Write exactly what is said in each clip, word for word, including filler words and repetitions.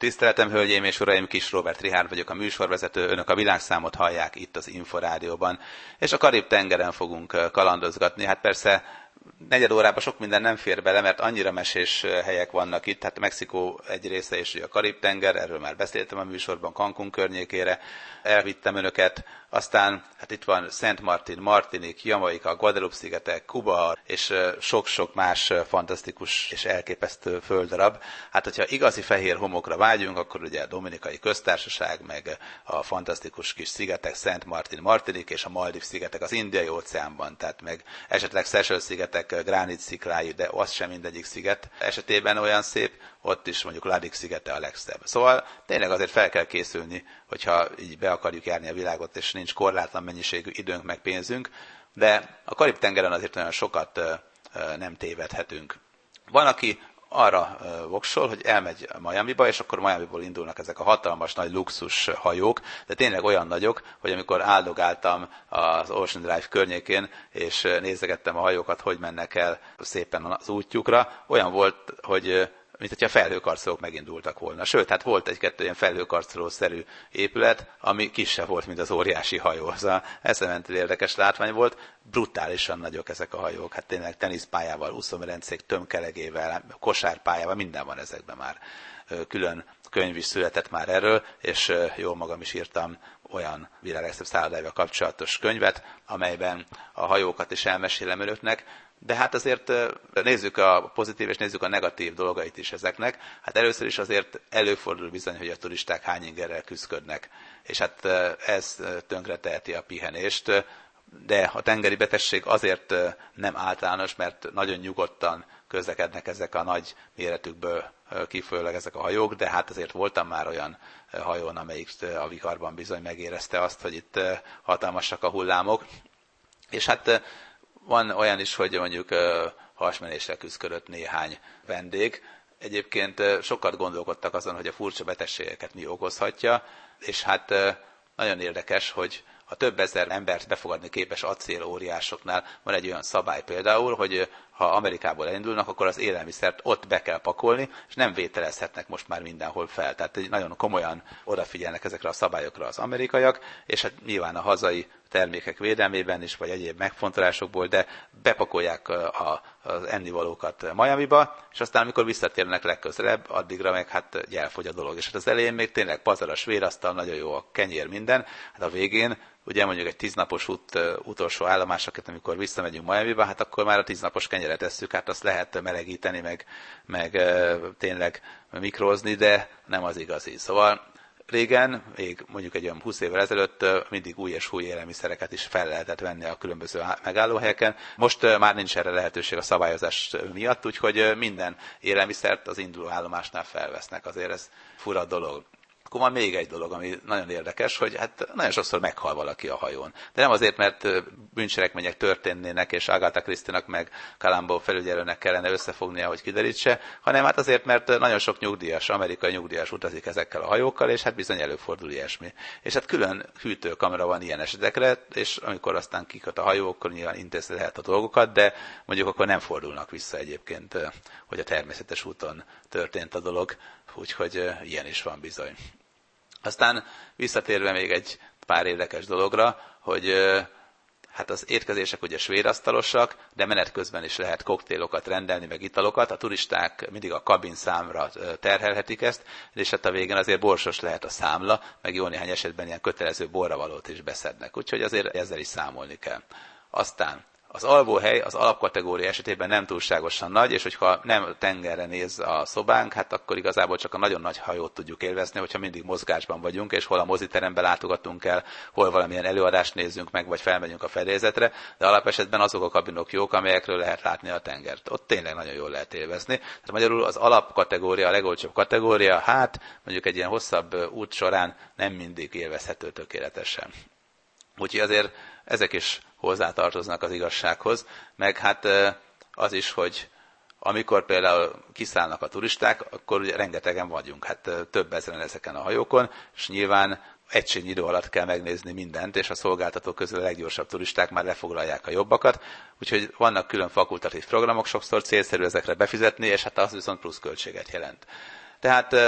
Tiszteletem, hölgyeim és uraim, Kis Róbert Richárd vagyok, a műsorvezető, önök a világszámot hallják itt az Inforádióban. És a Karib-tengeren fogunk kalandozgatni. Hát persze negyed órában sok minden nem fér bele, mert annyira mesés helyek vannak itt. Hát Mexikó egy része és a Karib-tenger, erről már beszéltem a műsorban, Cancún környékére. Elvittem önöket. Aztán hát itt van Szent Martin, Martinique, Jamaika, Guadeloupe-szigetek, Kuba és sok-sok más fantasztikus és elképesztő földdarab. Hát, hogyha igazi fehér homokra vágyunk, akkor ugye a Dominikai Köztársaság, meg a fantasztikus kis szigetek, Szent Martin, Martinique és a Maldív-szigetek az Indiai-óceánban, tehát meg esetleg Seychelles-szigetek gránitsziklájú, de az sem mindegyik sziget esetében olyan szép, ott is mondjuk Ladik szigete a legszebb. Szóval tényleg azért fel kell készülni, hogyha így be akarjuk járni a világot, és nincs korlátlan mennyiségű időnk meg pénzünk, de a Karib-tengeren azért nagyon sokat nem tévedhetünk. Van, aki arra voksol, hogy elmegy Miamiba, és akkor Miamiból indulnak ezek a hatalmas nagy luxus hajók, de tényleg olyan nagyok, hogy amikor áldogáltam az Ocean Drive környékén, és nézegettem a hajókat, hogy mennek el szépen az útjukra, olyan volt, hogy mint hogyha felhőkarcolók megindultak volna. Sőt, hát volt egy-kettő ilyen felhőkarcoló-szerű épület, ami kisebb volt, mint az óriási hajó. Szóval eszemmentől érdekes látvány volt. Brutálisan nagyok ezek a hajók. Hát tényleg teniszpályával, úszómedencék tömkelegével, kosárpályával, minden van ezekben már. Külön könyv is született már erről, és jól magam is írtam olyan világ legszebb szállodáival kapcsolatos könyvet, amelyben a hajókat is elmesélem önöknek. De hát azért nézzük a pozitív és nézzük a negatív dolgait is ezeknek. Hát először is azért előfordul bizony, hogy a turisták hány ingerrel küszködnek. És hát ez tönkreteheti a pihenést. De a tengeri betegség azért nem általános, mert nagyon nyugodtan közlekednek ezek a nagy méretükből kifolyólag ezek a hajók, de hát azért voltam már olyan hajón, amelyik a viharban bizony megérezte azt, hogy itt hatalmasak a hullámok. És hát van olyan is, hogy mondjuk hasmenésre küszködött néhány vendég. Egyébként sokat gondolkodtak azon, hogy a furcsa betegségeket mi okozhatja, és hát nagyon érdekes, hogy a több ezer embert befogadni képes acélóriásoknál van egy olyan szabály például, hogy ha Amerikából elindulnak, akkor az élelmiszert ott be kell pakolni, és nem vételezhetnek most már mindenhol fel. Tehát nagyon komolyan odafigyelnek ezekre a szabályokra az amerikaiak, és hát nyilván a hazai termékek védelmében is, vagy egyéb megfontolásokból, de bepakolják a, az ennivalókat Miamiba, és aztán amikor visszatérnek legközelebb, addigra meg hát elfogy a dolog. És hát az elején még tényleg pazaras vérasztal, nagyon jó a kenyér, minden, hát a végén ugye mondjuk egy tíznapos út utolsó állomásokat, amikor visszamegyünk Miamiba, hát akkor már a tíznapos kenyeret tesszük, hát azt lehet melegíteni, meg, meg e, tényleg mikrózni, de nem az igazi. Szóval régen, még mondjuk egy olyan húsz évvel ezelőtt mindig új és új élelmiszereket is fel lehetett venni a különböző megállóhelyeken. Most már nincs erre lehetőség a szabályozás miatt, úgyhogy minden élelmiszert az induló állomásnál felvesznek. Azért ez fura dolog. Akkor van még egy dolog, ami nagyon érdekes, hogy hát nagyon sokszor meghal valaki a hajón. De nem azért, mert bűncselekmények történnének, és Agatha Christie-nak meg Columbo felügyelőnek kellene összefognia, hogy kiderítse, hanem hát azért, mert nagyon sok nyugdíjas, amerikai nyugdíjas utazik ezekkel a hajókkal, és hát bizony előfordul ilyesmi. És hát külön hűtőkamera van ilyen esetekre, és amikor aztán kiköt a hajó, akkor nyilván intézni lehet a dolgokat, de mondjuk akkor nem fordulnak vissza egyébként, hogy a természetes úton történt a dolog, úgyhogy ilyen is van bizony. Aztán visszatérve még egy pár érdekes dologra, hogy hát az étkezések ugye svérasztalosak, de menet közben is lehet koktélokat rendelni, meg italokat. A turisták mindig a kabin számra terhelhetik ezt, és hát a végén azért borsos lehet a számla, meg jó néhány esetben ilyen kötelező borravalót is beszednek. Úgyhogy azért ezzel is számolni kell. Aztán az alvóhely az alapkategória esetében nem túlságosan nagy, és hogyha nem tengerre néz a szobánk, hát akkor igazából csak a nagyon nagy hajót tudjuk élvezni, hogyha mindig mozgásban vagyunk, és hol a moziterembe látogatunk el, hol valamilyen előadást nézzünk meg, vagy felmegyünk a fedélzetre, de alapesetben azok a kabinok jók, amelyekről lehet látni a tengert. Ott tényleg nagyon jól lehet élvezni. Tehát magyarul az alapkategória, a legolcsóbb kategória, hát mondjuk egy ilyen hosszabb út során nem mindig élvezhető tökéletesen. Úgyhogy azért ezek is hozzátartoznak az igazsághoz, meg hát az is, hogy amikor például kiszállnak a turisták, akkor ugye rengetegen vagyunk, hát több ezeren ezeken a hajókon, és nyilván egységnyi idő alatt kell megnézni mindent, és a szolgáltatók közül a leggyorsabb turisták már lefoglalják a jobbakat, úgyhogy vannak külön fakultatív programok, sokszor célszerű ezekre befizetni, és hát az viszont plusz költséget jelent. Tehát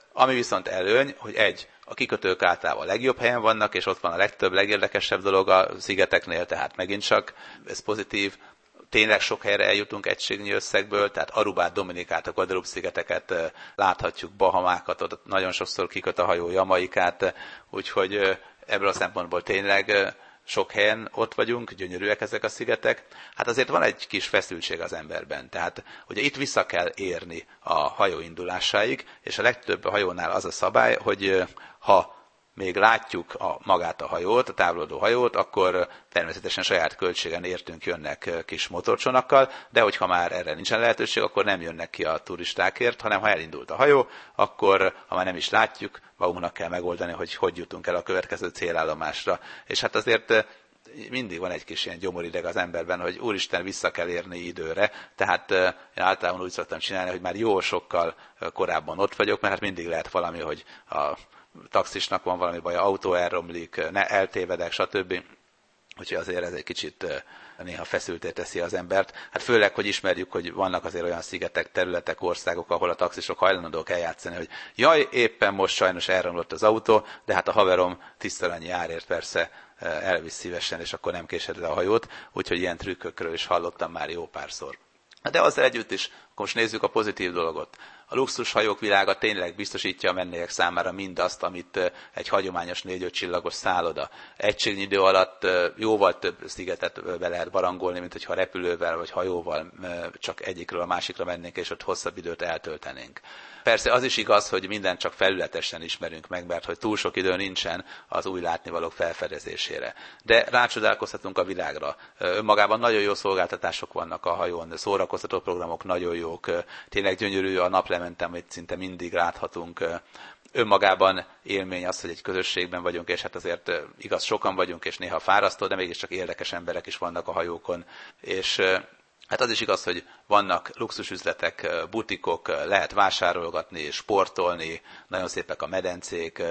Ami viszont előny, hogy egy, a kikötők általában a legjobb helyen vannak, és ott van a legtöbb, legérdekesebb dolog a szigeteknél, tehát megint csak ez pozitív. Tényleg sok helyre eljutunk egységnyi összegből, tehát Arubát, Dominikát, a Guadeloupe-szigeteket láthatjuk, Bahamákat, ott nagyon sokszor kiköt a hajó, Jamaikát, úgyhogy ebből a szempontból tényleg sok helyen ott vagyunk, gyönyörűek ezek a szigetek. Hát azért van egy kis feszültség az emberben, tehát ugye itt vissza kell érni a hajó indulásáig, és a legtöbb hajónál az a szabály, hogy ha még látjuk a, magát a hajót, a távolodó hajót, akkor természetesen saját költségen értünk jönnek kis motorcsonakkal, de hogyha már erre nincsen lehetőség, akkor nem jönnek ki a turistákért, hanem ha elindult a hajó, akkor, ha már nem is látjuk, magunknak kell megoldani, hogy hogy jutunk el a következő célállomásra. És hát azért mindig van egy kis ilyen gyomorideg az emberben, hogy úristen, vissza kell érni időre, tehát én általában úgy szoktam csinálni, hogy már jó sokkal korábban ott vagyok, mert hát mindig lehet valami, hogy a taxisnak van valami baj, autó elromlik, ne eltévedek, stb. Úgyhogy azért ez egy kicsit néha feszülté teszi az embert. Hát főleg, hogy ismerjük, hogy vannak azért olyan szigetek, területek, országok, ahol a taxisok hajlandók eljátszani, hogy jaj, éppen most sajnos elromlott az autó, de hát a haverom tisztel annyi árért persze elvisz szívesen, és akkor nem késed a hajót. Úgyhogy ilyen trükkökről is hallottam már jó párszor. De azzal együtt is, akkor most nézzük a pozitív dolgot. A luxushajók világa tényleg biztosítja a vendégek számára mindazt, amit egy hagyományos négy-öt csillagos szálloda. Egységnyi idő alatt jóval több szigetet be lehet barangolni, mint hogyha repülővel vagy hajóval csak egyikről a másikra mennénk, és ott hosszabb időt eltöltenénk. Persze az is igaz, hogy mindent csak felületesen ismerünk meg, mert hogy túl sok idő nincsen az új látnivalók felfedezésére. De rácsodálkozhatunk a világra. Önmagában nagyon jó szolgáltatások vannak a hajón, szórakoztató programok nagyon jók, tényleg gyönyörű a naplementem, amit szinte mindig láthatunk. Önmagában élmény az, hogy egy közösségben vagyunk, és hát azért igaz, sokan vagyunk, és néha fárasztó, de mégiscsak érdekes emberek is vannak a hajókon. És hát az is igaz, hogy vannak luxusüzletek, butikok, lehet vásárolgatni, sportolni, nagyon szépek a medencék,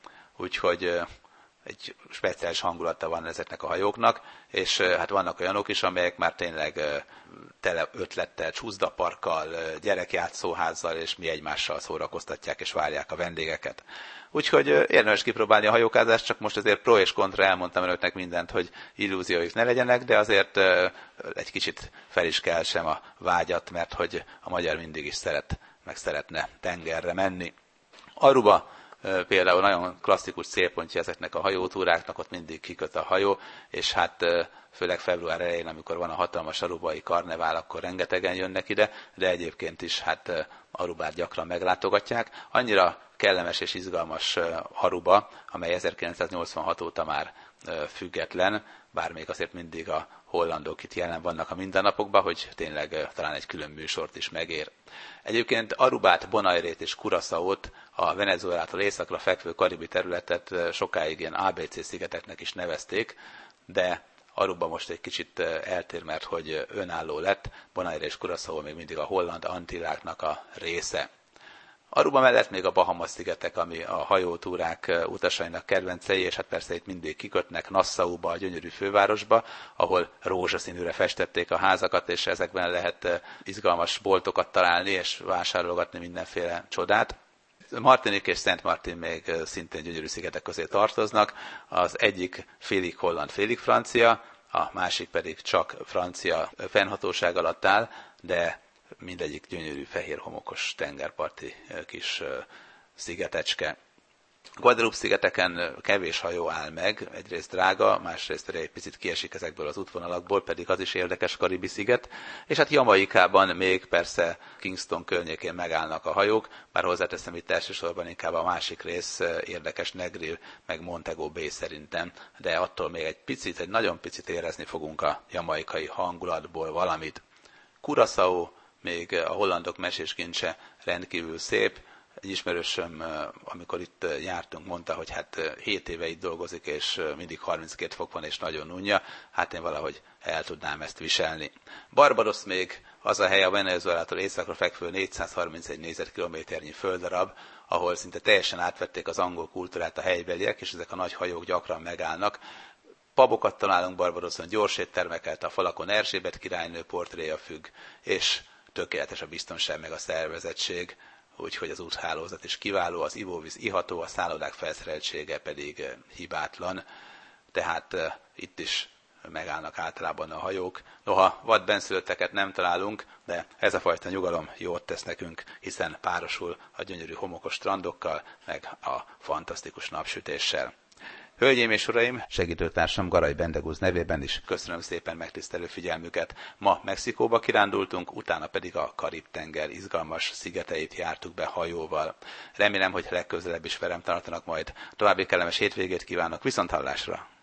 úgyhogy egy speciális hangulata van ezeknek a hajóknak, és hát vannak olyanok is, amelyek már tényleg tele ötlettel, csúszdaparkkal, gyerekjátszóházzal, és mi egymással szórakoztatják és várják a vendégeket. Úgyhogy érdemes kipróbálni a hajókázást, csak most azért pro és kontra elmondtam önöknek mindent, hogy illúzióik ne legyenek, de azért egy kicsit fel is kell sem a vágyat, mert hogy a magyar mindig is szeret, meg szeretne tengerre menni. Aruba például nagyon klasszikus célpontja ezeknek a hajótúráknak, ott mindig kiköt a hajó, és hát főleg február elején, amikor van a hatalmas arubai karnevál, akkor rengetegen jönnek ide, de egyébként is hát Arubát gyakran meglátogatják. Annyira kellemes és izgalmas Aruba, amely ezerkilencszáznyolcvanhat óta már független, bár még azért mindig a hollandok itt jelen vannak a mindennapokban, hogy tényleg talán egy külön műsort is megér. Egyébként Arubát, Bonairét és Curaçaót, a Venezuelától északra fekvő karibi területet sokáig ilyen á bé cé szigeteknek is nevezték, de Aruba most egy kicsit eltér, mert hogy önálló lett, Bonaire és Curaçao még mindig a holland Antilláknak a része. Aruba mellett még a Bahamas-szigetek, ami a hajótúrák utasainak kedvencei, és hát persze itt mindig kikötnek Nassauba, a gyönyörű fővárosba, ahol rózsaszínűre festették a házakat, és ezekben lehet izgalmas boltokat találni, és vásárolgatni mindenféle csodát. Martinique és Saint Martin még szintén gyönyörű szigetek közé tartoznak. Az egyik félig holland, félig francia, a másik pedig csak francia fennhatóság alatt áll, de mindegyik gyönyörű fehér homokos tengerparti kis szigetecske. Guadeloupe-szigeteken kevés hajó áll meg, egyrészt drága, másrészt egy picit kiesik ezekből az útvonalakból, pedig az is érdekes karibi sziget, és hát Jamaikában még persze Kingston környékén megállnak a hajók, bár hozzáteszem itt elsősorban inkább a másik rész érdekes, Negril, meg Montego Bay szerintem, de attól még egy picit, egy nagyon picit érezni fogunk a jamaikai hangulatból valamit. Curaçao, még a hollandok meséskincse rendkívül szép. Egy ismerősöm, amikor itt jártunk, mondta, hogy hát hét éve itt dolgozik, és mindig harminckét fok van, és nagyon unja. Hát én valahogy el tudnám ezt viselni. Barbados még az a hely a Venezuelától északra fekvő négyszázharmincegy négyzetkilométernyi földdarab, ahol szinte teljesen átvették az angol kultúrát a helybeliek, és ezek a nagy hajók gyakran megállnak. Pabokat találunk Barbadoson, gyors éttermeket, a falakon Erzsébet királynő portréja függ, és tökéletes a biztonság meg a szervezettség. úgyhogy az úthálózat is kiváló, az ivóvíz iható, a szállodák felszereltsége pedig hibátlan, tehát itt is megállnak általában a hajók. Noha vad benszülötteket nem találunk, de ez a fajta nyugalom jót tesz nekünk, hiszen párosul a gyönyörű homokos strandokkal, meg a fantasztikus napsütéssel. Hölgyeim és uraim, segítőtársam Garay Bendegúz nevében is köszönöm szépen megtisztelő figyelmüket. Ma Mexikóba kirándultunk, utána pedig a Karib-tenger izgalmas szigeteit jártuk be hajóval. Remélem, hogy legközelebb is velem tartanak majd. További kellemes hétvégét kívánok, viszonthallásra!